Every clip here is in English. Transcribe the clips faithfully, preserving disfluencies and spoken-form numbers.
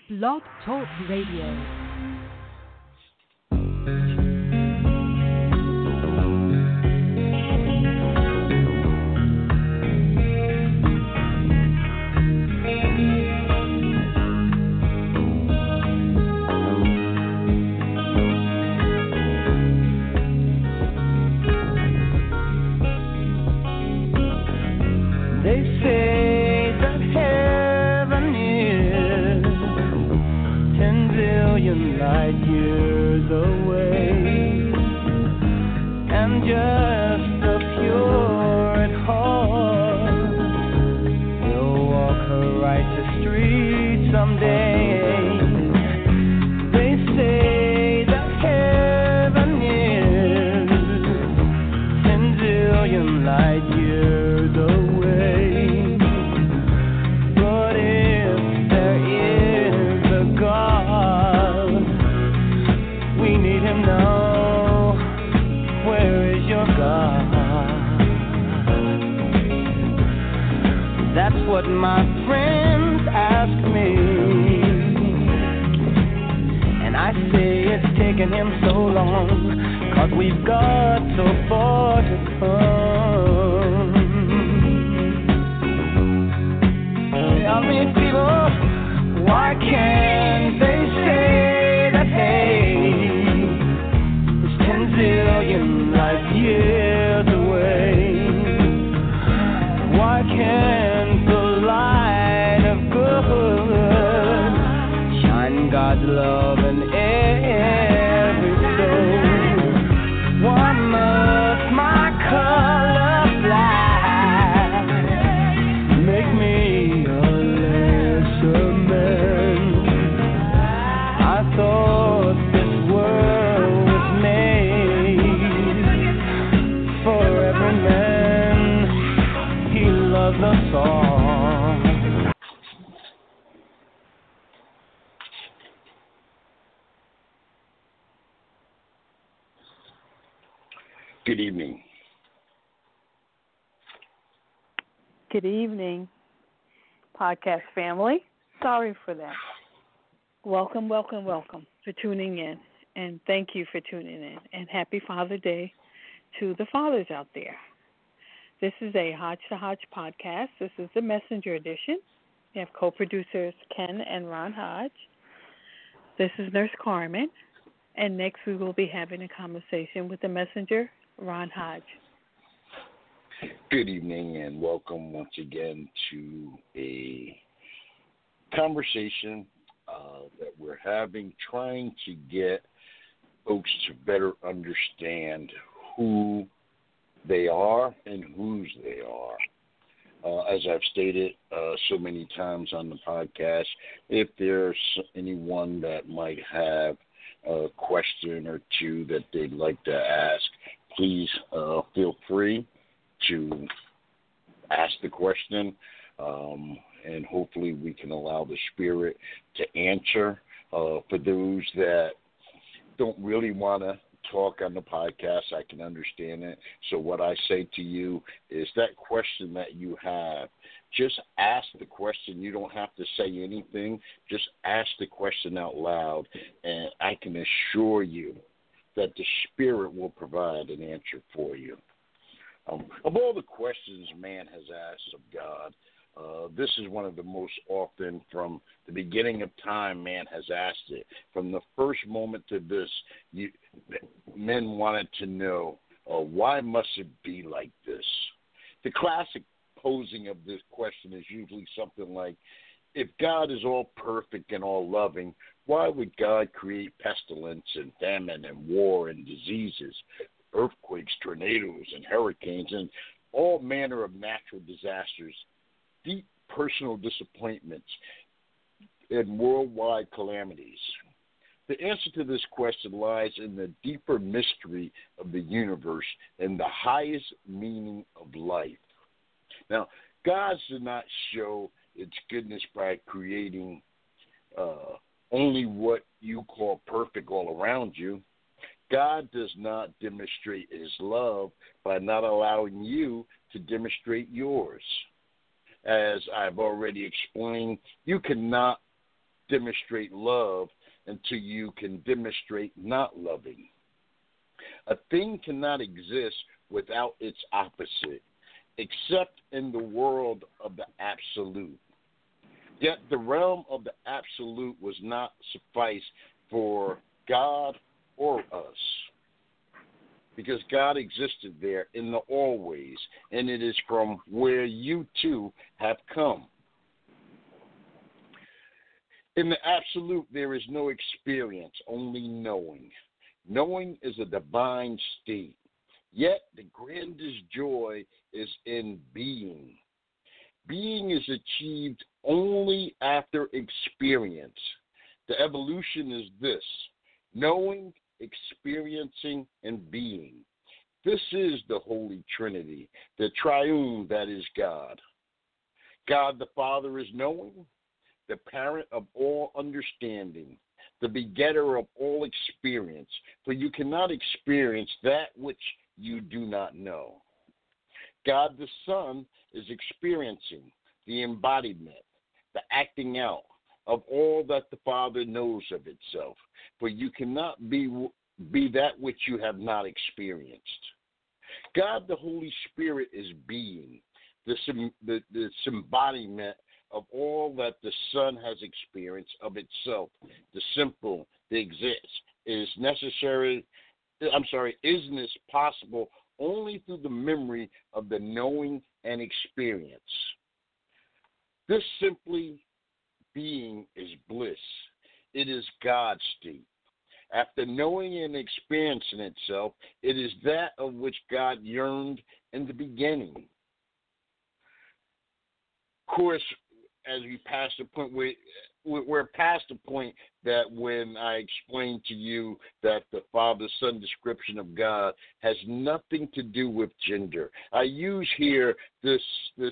Blog Talk Radio. Good evening. Good evening, podcast family. Sorry for that. Welcome, welcome, welcome for tuning in, and thank you for tuning in, and happy Father's Day to the fathers out there. This is a Hodge to Hodge podcast. This is the Messenger edition. We have co-producers Ken and Ron Hodge. This is Nurse Carmen, and next we will be having a conversation with the Messenger, Ron Hodge. Good evening and welcome once again to a conversation uh, that we're having, trying to get folks to better understand who they are and whose they are. Uh, as I've stated uh, so many times on the podcast, if there's anyone that might have a question or two that they'd like to ask, please uh, feel free to ask the question, um, and hopefully we can allow the Spirit to answer. Uh, for those that don't really want to talk on the podcast, I can understand it. So what I say to you is that question that you have, just ask the question. You don't have to say anything. Just ask the question out loud, and I can assure you that the Spirit will provide an answer for you. Um, of all the questions man has asked of God, uh, this is one of the most often, from the beginning of time, man has asked it. From the first moment to this, you, men wanted to know, uh, why must it be like this? The classic posing of this question is usually something like, if God is all perfect and all loving, why would God create pestilence and famine and war and diseases, earthquakes, tornadoes, and hurricanes, and all manner of natural disasters, deep personal disappointments, and worldwide calamities? The answer to this question lies in the deeper mystery of the universe and the highest meaning of life. Now, God did not show its goodness by creating uh, only what you call perfect all around you. God does not demonstrate his love by not allowing you to demonstrate yours. As I've already explained, you cannot demonstrate love until you can demonstrate not loving. A thing cannot exist without its opposite, except in the world of the absolute. Yet the realm of the absolute was not suffice for God or us, because God existed there in the always, and it is from where you too have come. In the absolute, there is no experience, only knowing. Knowing is a divine state, yet the grandest joy is in being. Being is achieved only after experience. The evolution is this: knowing, experiencing, and being. This is the Holy Trinity, the triune that is God. God the Father is knowing, the parent of all understanding, the begetter of all experience, for you cannot experience that which you do not know. God the Son is experiencing the embodiment, the acting out of all that the Father knows of itself, for you cannot be, be that which you have not experienced. God the Holy Spirit is being, the, the, the embodiment of all that the Son has experienced of itself, the simple, the exists, is necessary, I'm sorry, isness possible only through the memory of the knowing and experience. This simply being is bliss. It is God's state. After knowing and experiencing itself, it is that of which God yearned in the beginning. Of course, as we pass the point, we, we're past the point that when I explained to you that the Father-Son description of God has nothing to do with gender. I use here this this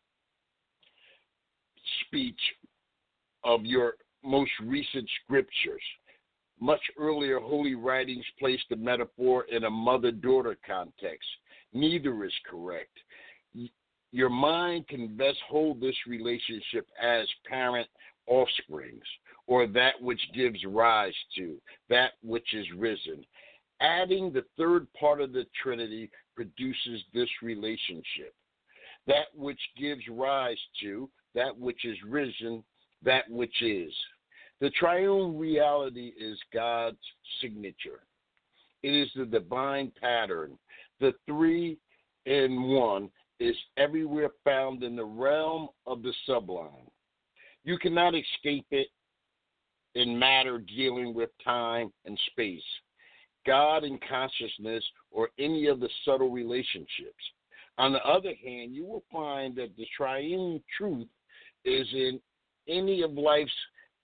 speech of your most recent scriptures. Much earlier holy writings placed the metaphor in a mother-daughter context. Neither is correct. Your mind can best hold this relationship as parent-offsprings, or that which gives rise to, that which is risen. Adding the third part of the Trinity produces this relationship. That which gives rise to, that which is risen, that which is. The triune reality is God's signature. It is the divine pattern. The three in one is everywhere found in the realm of the sublime. You cannot escape it in matter dealing with time and space, God and consciousness, or any of the subtle relationships. On the other hand, you will find that the triune truth is in any of life's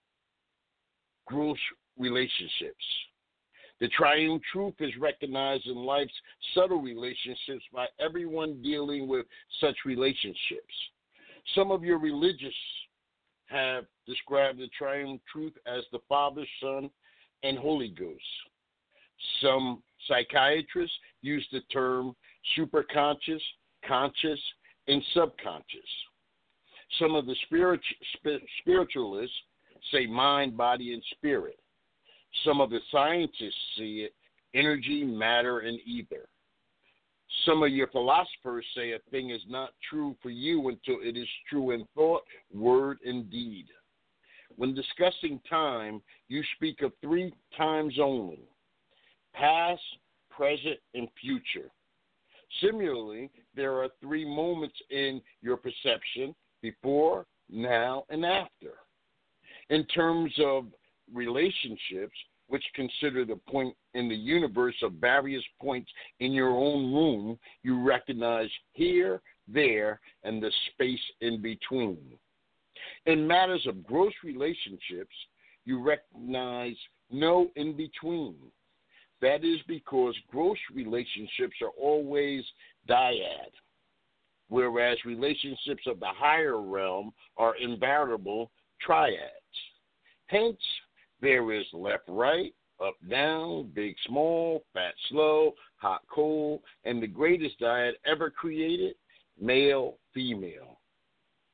gross relationships. The triune truth is recognized in life's subtle relationships by everyone dealing with such relationships. Some of your religious have described the triune truth as the Father, Son, and Holy Ghost. Some psychiatrists use the term superconscious, conscious, and subconscious. Some of the spirit, spiritualists say mind, body, and spirit. Some of the scientists see it energy, matter, and ether. Some of your philosophers say a thing is not true for you until it is true in thought, word, and deed. When discussing time, you speak of three times only: past, present, and future. Similarly, there are three moments in your perception: before, now, and after. In terms of relationships, which consider the point in the universe of various points in your own room, you recognize here, there, and the space in between. In matters of gross relationships, you recognize no in between. That is because gross relationships are always dyad, whereas relationships of the higher realm are invariable triads. Hence, there is left, right, up, down, big, small, fat, slow, hot, cold, and the greatest dyad ever created, male, female.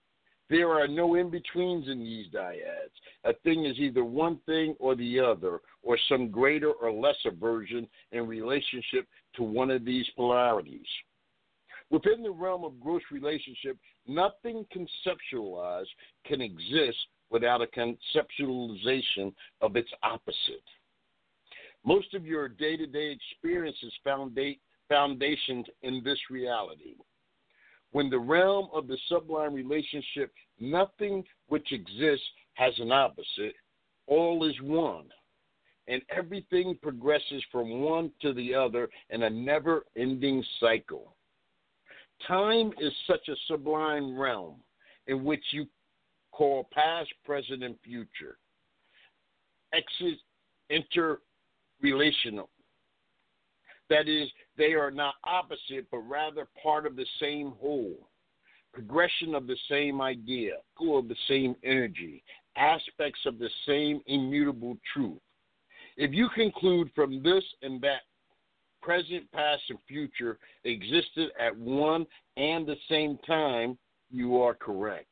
There are no in-betweens in these dyads. A thing is either one thing or the other, or some greater or lesser version in relationship to one of these polarities. Within the realm of gross relationship, nothing conceptualized can exist without a conceptualization of its opposite. Most of your day-to-day experience is founda- foundationed in this reality. When the realm of the sublime relationship, nothing which exists has an opposite. All is one, and everything progresses from one to the other in a never-ending cycle. Time is such a sublime realm in which you call past, present, and future. Exit, interrelational. That is, they are not opposite, but rather part of the same whole. Progression of the same idea, full of the same energy, aspects of the same immutable truth. If you conclude from this and that present, past, and future existed at one and the same time, you are correct.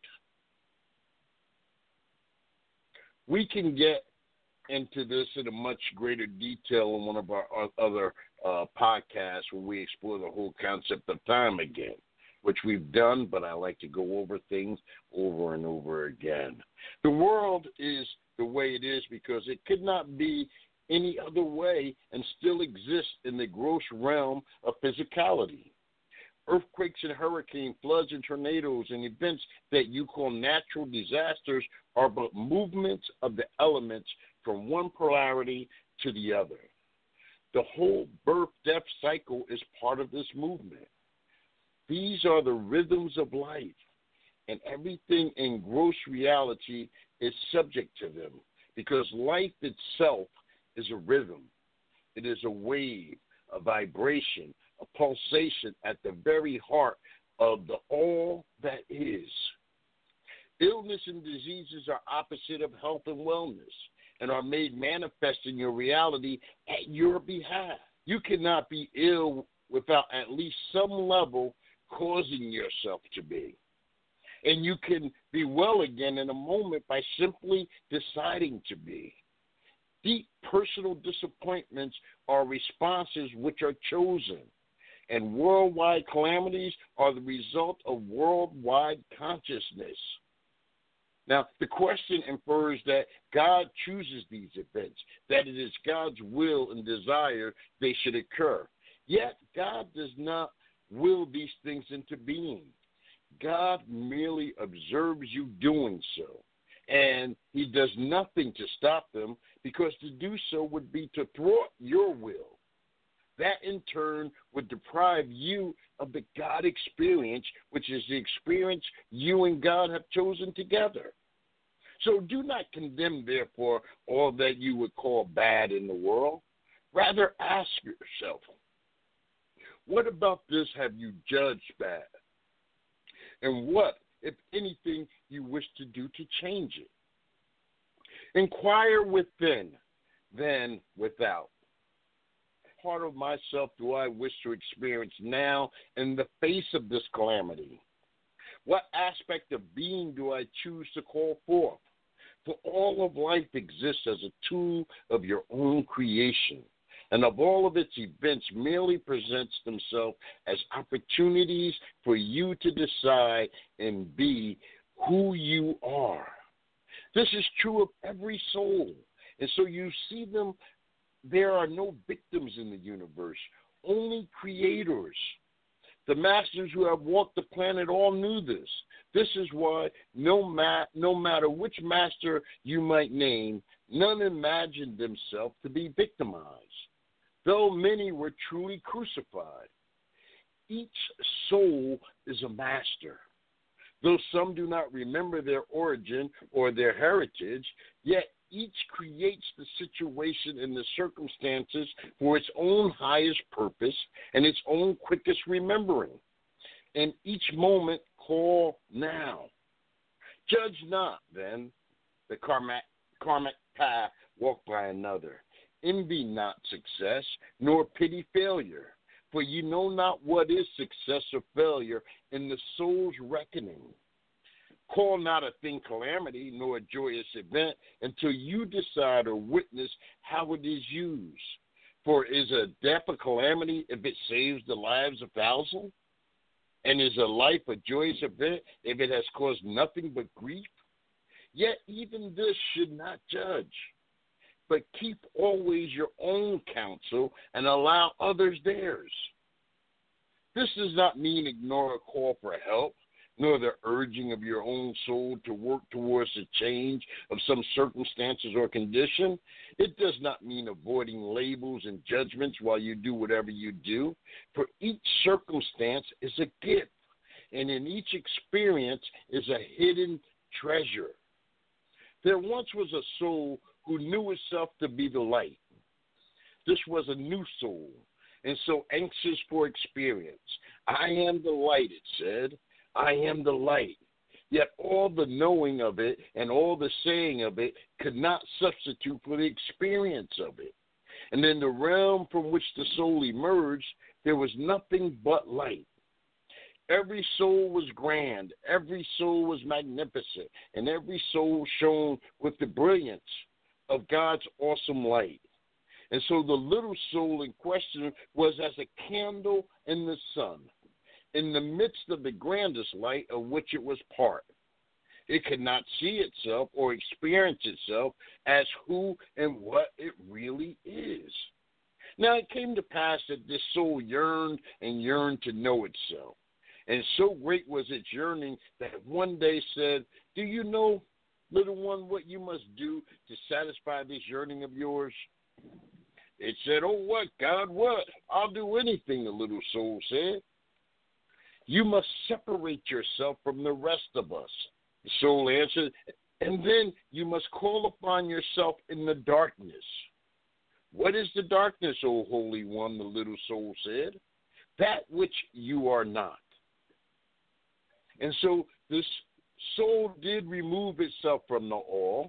We can get into this in a much greater detail in one of our other uh, podcasts where we explore the whole concept of time again, which we've done, but I like to go over things over and over again. The world is the way it is because it could not be any other way and still exist in the gross realm of physicality. Earthquakes and hurricanes, floods and tornadoes, and events that you call natural disasters are but movements of the elements from one polarity to the other. The whole birth-death cycle is part of this movement. These are the rhythms of life, and everything in gross reality is subject to them because life itself is a rhythm. It is a wave, a vibration, a pulsation at the very heart of the all that is. Illness and diseases are opposite of health and wellness and are made manifest in your reality at your behalf. You cannot be ill without at least some level causing yourself to be. And you can be well again in a moment by simply deciding to be. Deep personal disappointments are responses which are chosen, and worldwide calamities are the result of worldwide consciousness. Now, the question infers that God chooses these events, that it is God's will and desire they should occur. Yet, God does not will these things into being. God merely observes you doing so, and he does nothing to stop them because to do so would be to thwart your will. That, in turn, would deprive you of the God experience, which is the experience you and God have chosen together. So do not condemn, therefore, all that you would call bad in the world. Rather, ask yourself, what about this have you judged bad? And what, if anything, you wish to do to change it? Inquire within, then without. Part of myself do I wish to experience now in the face of this calamity? What aspect of being do I choose to call forth? For all of life exists as a tool of your own creation, and of all of its events merely presents themselves as opportunities for you to decide and be who you are. This is true of every soul, and so you see them. There are no victims in the universe, only creators. The masters who have walked the planet all knew this. This is why no, ma- no matter which master you might name, none imagined themselves to be victimized, though many were truly crucified. Each soul is a master. Though some do not remember their origin or their heritage, yet each creates the situation and the circumstances for its own highest purpose and its own quickest remembering. And each moment call now. Judge not, then, the karmic, karmic path walked by another. Envy not success, nor pity failure. For you know not what is success or failure in the soul's reckoning. Call not a thing calamity, nor a joyous event, until you decide or witness how it is used. For is a death a calamity if it saves the lives of thousands? And is a life a joyous event if it has caused nothing but grief? Yet even this should not judge, but keep always your own counsel and allow others theirs. This does not mean ignore a call for help, nor the urging of your own soul to work towards a change of some circumstances or condition. It does not mean avoiding labels and judgments while you do whatever you do, for each circumstance is a gift, and in each experience is a hidden treasure. There once was a soul who knew itself to be the light. This was a new soul, and so anxious for experience. I am the light, it said. I am the light. Yet all the knowing of it and all the saying of it could not substitute for the experience of it. And in the realm from which the soul emerged, there was nothing but light. Every soul was grand, every soul was magnificent, and every soul shone with the brilliance of God's awesome light. And so the little soul in question was as a candle in the sun, in the midst of the grandest light of which it was part. It could not see itself or experience itself as who and what it really is. Now it came to pass that this soul yearned and yearned to know itself. And so great was its yearning that it one day said, do you know, little one, what you must do to satisfy this yearning of yours? It said, oh, what, God, what? I'll do anything, the little soul said. You must separate yourself from the rest of us. The soul answered, and then you must call upon yourself in the darkness. What is the darkness, O Holy One, the little soul said? That which you are not. And so this soul did remove itself from the all,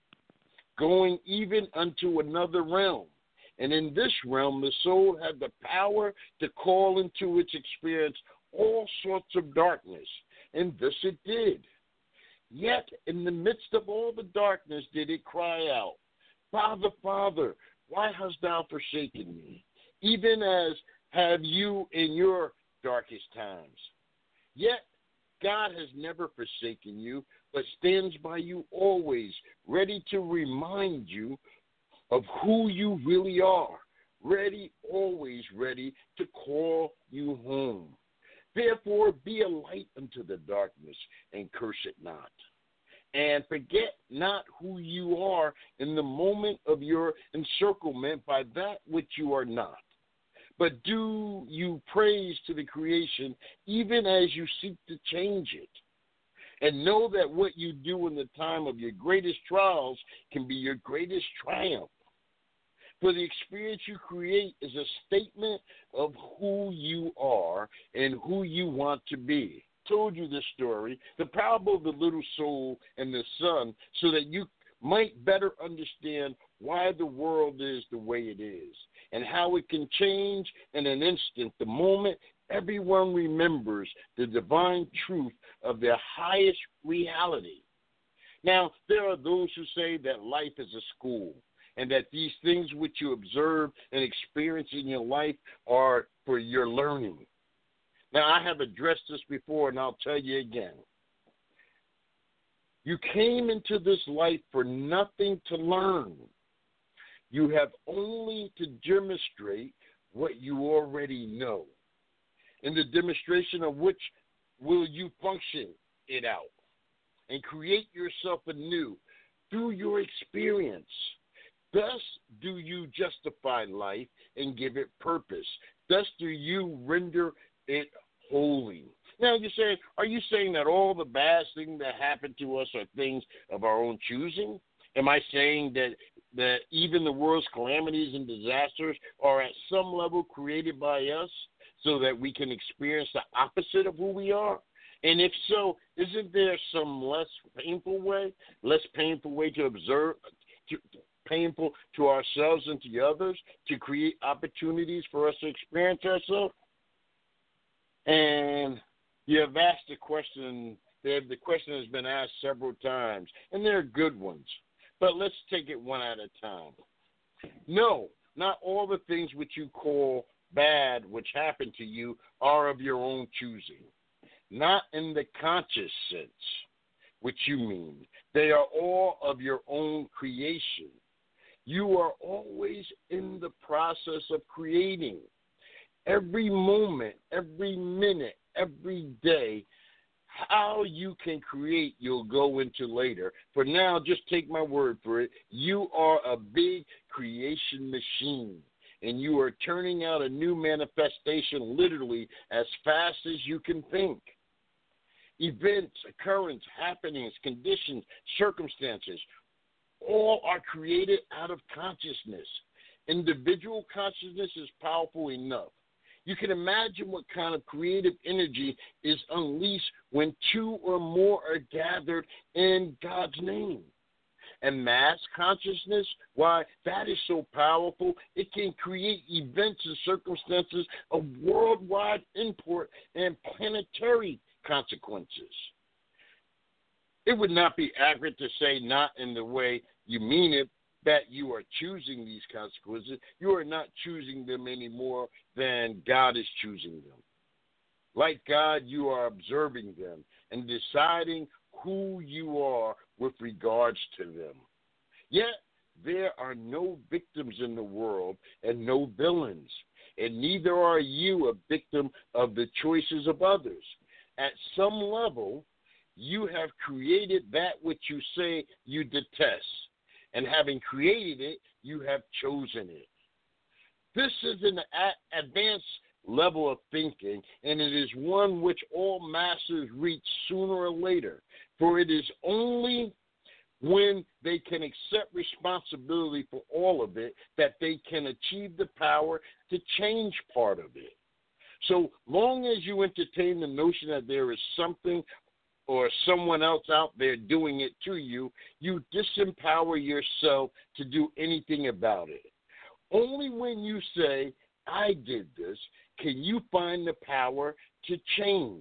going even unto another realm. And in this realm, the soul had the power to call into its experience all sorts of darkness, and this it did. Yet in the midst of all the darkness did it cry out, Father, Father, why hast thou forsaken me, even as have you in your darkest times? Yet God has never forsaken you, but stands by you always, ready to remind you of who you really are, ready, always ready to call you home. Therefore, be a light unto the darkness, and curse it not. And forget not who you are in the moment of your encirclement by that which you are not. But do you praise to the creation, even as you seek to change it. And know that what you do in the time of your greatest trials can be your greatest triumph. For the experience you create is a statement of who you are and who you want to be. I told you this story, the parable of the little soul and the sun, so that you might better understand why the world is the way it is and how it can change in an instant the moment everyone remembers the divine truth of their highest reality. Now, there are those who say that life is a school, and that these things which you observe and experience in your life are for your learning. Now, I have addressed this before, and I'll tell you again. You came into this life for nothing to learn. You have only to demonstrate what you already know. In the demonstration of which will you function it out and create yourself anew through your experience. Thus do you justify life and give it purpose. Thus do you render it holy. Now you're saying, are you saying that all the bad things that happen to us are things of our own choosing? Am I saying that, that even the world's calamities and disasters are at some level created by us so that we can experience the opposite of who we are? And if so, isn't there some less painful way, less painful way to observe, to, painful to ourselves and to others, to create opportunities for us to experience ourselves? And you have asked the question The, the question has been asked several times, and they're good ones. But let's take it one at a time. No, not all the things which you call bad which happen to you are of your own choosing. Not in the conscious sense, which you mean. They are all of your own creation. You are always in the process of creating. Every moment, every minute, every day, how you can create, you'll go into later. For now, just take my word for it. You are a big creation machine, and you are turning out a new manifestation literally as fast as you can think. Events, occurrence, happenings, conditions, circumstances, all are created out of consciousness. Individual consciousness is powerful enough. You can imagine what kind of creative energy is unleashed when two or more are gathered in God's name. And mass consciousness, why, that is so powerful, it can create events and circumstances of worldwide import and planetary consequences. It would not be accurate to say not in the way you mean it, that you are choosing these consequences. You are not choosing them any more than God is choosing them. Like God, you are observing them and deciding who you are with regards to them. Yet, there are no victims in the world and no villains, and neither are you a victim of the choices of others. At some level, you have created that which you say you detest. And having created it, you have chosen it. This is an a- advanced level of thinking, and it is one which all masters reach sooner or later. For it is only when they can accept responsibility for all of it that they can achieve the power to change part of it. So long as you entertain the notion that there is something or someone else out there doing it to you, you disempower yourself to do anything about it. Only when you say, I did this, can you find the power to change.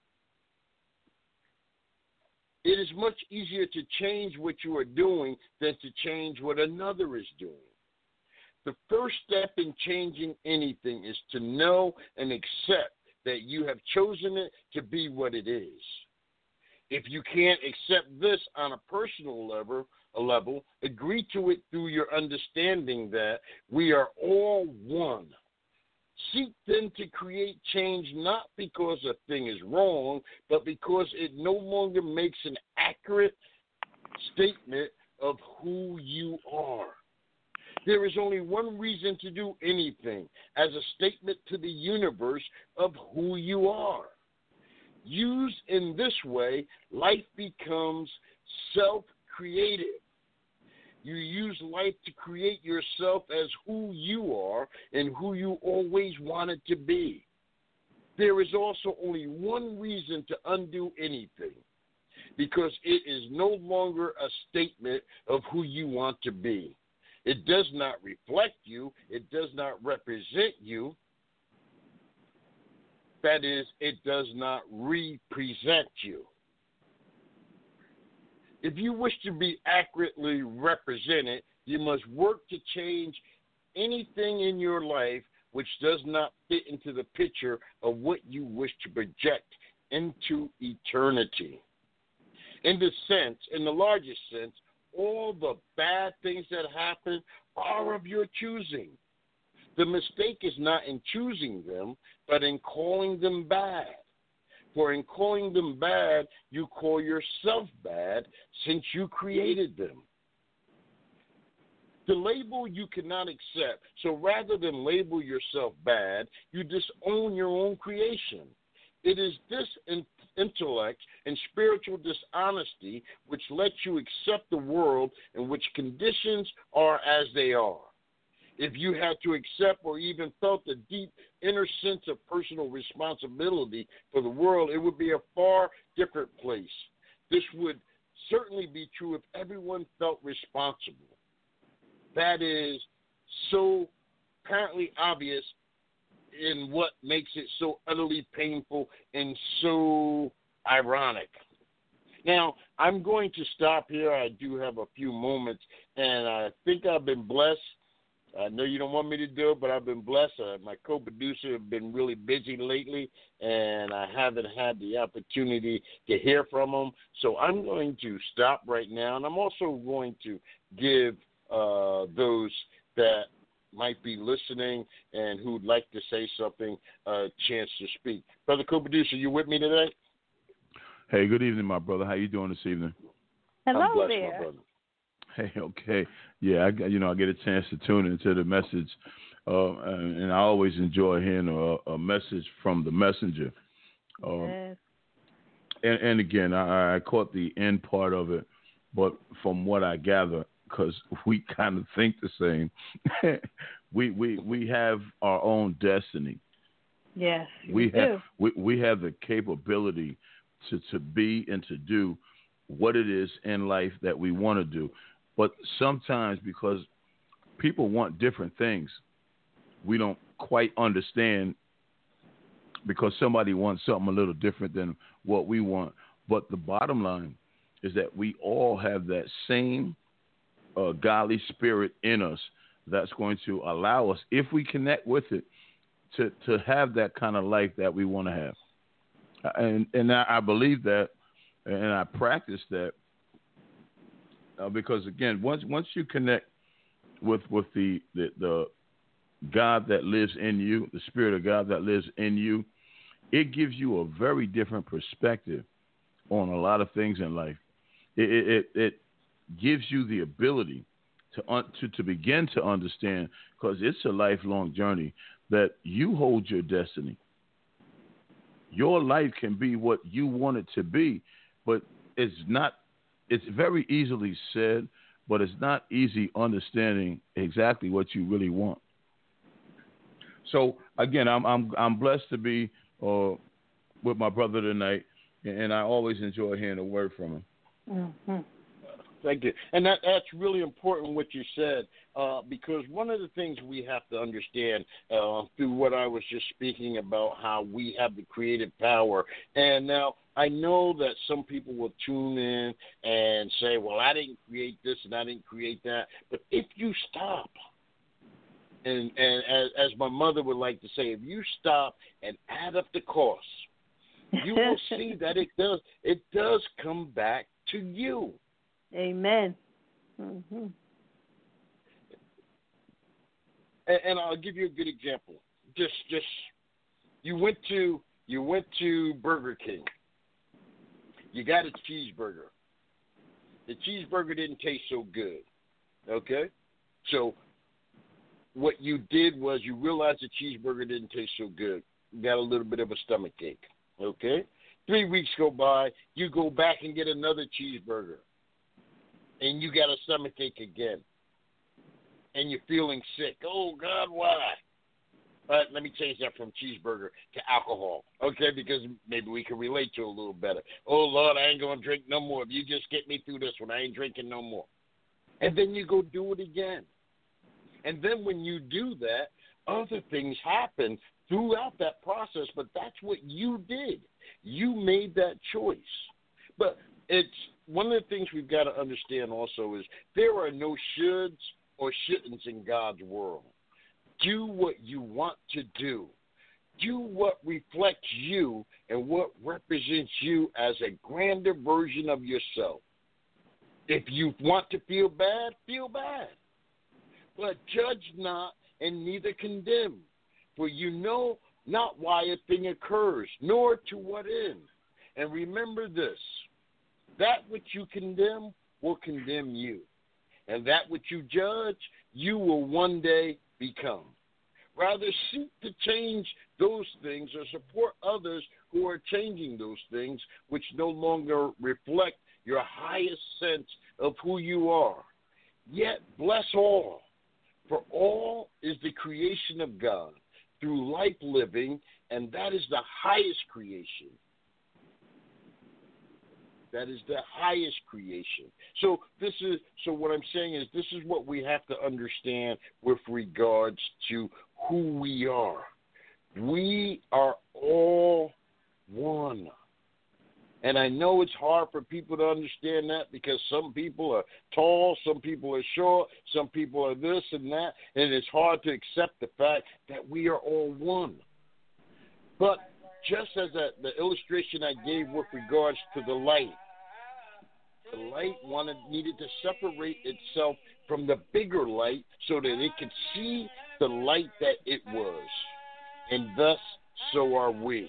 It is much easier to change what you are doing than to change what another is doing. The first step in changing anything is to know and accept that you have chosen it to be what it is. If you can't accept this on a personal level, a level, agree to it through your understanding that we are all one. Seek then to create change not because a thing is wrong, but because it no longer makes an accurate statement of who you are. There is only one reason to do anything, as a statement to the universe of who you are. Used in this way, life becomes self-creative. You use life to create yourself as who you are and who you always wanted to be. There is also only one reason to undo anything, because it is no longer a statement of who you want to be. It does not reflect you. It does not represent you. That is, it does not represent you. If you wish to be accurately represented, you must work to change anything in your life which does not fit into the picture of what you wish to project into eternity. In the sense, in the largest sense, all the bad things that happen are of your choosing. The mistake is not in choosing them, but in calling them bad. For in calling them bad, you call yourself bad since you created them. The label you cannot accept, so rather than label yourself bad, you disown your own creation. It is this in- intellect and spiritual dishonesty which lets you accept the world in which conditions are as they are. If you had to accept or even felt a deep inner sense of personal responsibility for the world, it would be a far different place. This would certainly be true if everyone felt responsible. That is so apparently obvious in what makes it so utterly painful and so ironic. Now, I'm going to stop here. I do have a few moments, and I think I've been blessed. I know you don't want me to do it, but I've been blessed. Uh, my co-producer has been really busy lately, and I haven't had the opportunity to hear from him. So I'm going to stop right now, and I'm also going to give uh, those that might be listening and who'd like to say something a chance to speak. Brother co-producer, you with me today? Hey, good evening, my brother. How you doing this evening? Hello I'm blessed, there. my brother. Hey, okay. Yeah, I, you know, I get a chance to tune into the message, uh, and, and I always enjoy hearing a, a message from the messenger. Um, Yes. and, and again, I, I caught the end part of it, but from what I gather, because we kind of think the same, we, we we have our own destiny. Yes, we do. have we, we have the capability to, to be and to do what it is in life that we want to do. But sometimes because people want different things, we don't quite understand because somebody wants something a little different than what we want. But the bottom line is that we all have that same uh, godly spirit in us that's going to allow us, if we connect with it, to, to have that kind of life that we want to have. And and I, I believe that, and I practice that, uh, because again, once once you connect with with the, the the God that lives in you, the Spirit of God that lives in you, it gives you a very different perspective on a lot of things in life. It it, it gives you the ability to un, to to begin to understand, because it's a lifelong journey, that you hold your destiny. Your life can be what you want it to be, but it's not. It's very easily said, but it's not easy understanding exactly what you really want. So again, I'm I'm I'm blessed to be uh, with my brother tonight, and I always enjoy hearing a word from him. Mm-hmm. Thank you. And that, that's really important what you said, uh, because one of the things we have to understand uh, through what I was just speaking about, how we have the creative power. And now I know that some people will tune in and say, well, I didn't create this and I didn't create that. But if you stop, and, and as, as my mother would like to say, if you stop and add up the costs, you will see that it does it does come back to you. Amen. Mm-hmm. And, and I'll give you a good example. Just, just you went to you went to Burger King. You got a cheeseburger. The cheeseburger didn't taste so good. Okay, so what you did was you realized the cheeseburger didn't taste so good. You got a little bit of a stomach ache. Okay, three weeks go by. You go back and get another cheeseburger. And you got a stomach ache again, and you're feeling sick. Oh, God, why? But let me change that from cheeseburger to alcohol, okay, because maybe we can relate to it a little better. Oh, Lord, I ain't going to drink no more. If you just get me through this one, I ain't drinking no more. And then you go do it again. And then when you do that, other things happen throughout that process, but that's what you did. You made that choice. But it's one of the things we've got to understand also is there are no shoulds or shouldn'ts in God's world. Do what you want to do. Do what reflects you and what represents you as a grander version of yourself. If you want to feel bad, feel bad. But judge not and neither condemn. For you know not why a thing occurs, nor to what end. And remember this. That which you condemn will condemn you. And that which you judge, you will one day become. Rather, seek to change those things or support others who are changing those things which no longer reflect your highest sense of who you are. Yet bless all, for all is the creation of God through life living, and that is the highest creation. That is the highest creation. So this is so what I'm saying is this is what we have to understand with regards to who we are. We are all one. And I know it's hard for people to understand that because some people are tall, some people are short, some people are this and that, and it's hard to accept the fact that we are all one. But just as a, the illustration I gave with regards to the light, the light wanted needed to separate itself from the bigger light so that it could see the light that it was. And thus, so are we.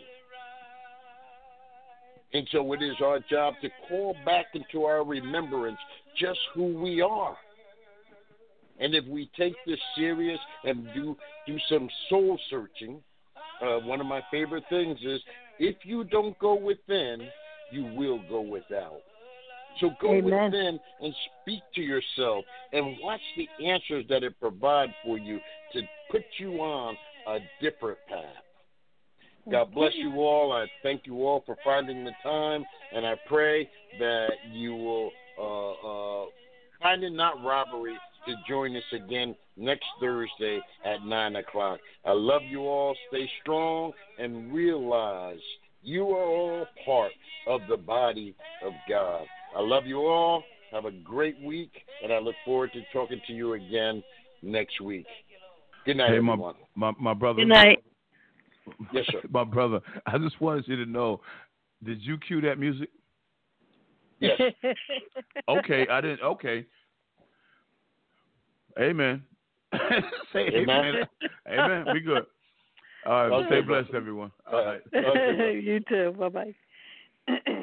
And so it is our job to call back into our remembrance just who we are. And if we take this serious and do, do some soul searching, uh, one of my favorite things is, if you don't go within, you will go without. So go Amen. within and speak to yourself and watch the answers that it provides for you to put you on a different path. God bless you all. I thank you all for finding the time, and I pray that you will uh, uh, find it not robbery to join us again next Thursday at nine o'clock. I love you all. Stay strong and realize you are all part of the body of God. I love you all. Have a great week, and I look forward to talking to you again next week. Good night, hey, everyone. My, my, my brother. Good night. Yes, sir. My brother, I just wanted you to know, did you cue that music? Yes. Okay, I didn't. Okay. Amen. Say amen. Amen. Amen. We good. All right. Okay, Stay bro. blessed, everyone. All All right. right. Okay, bro. You too. Bye-bye.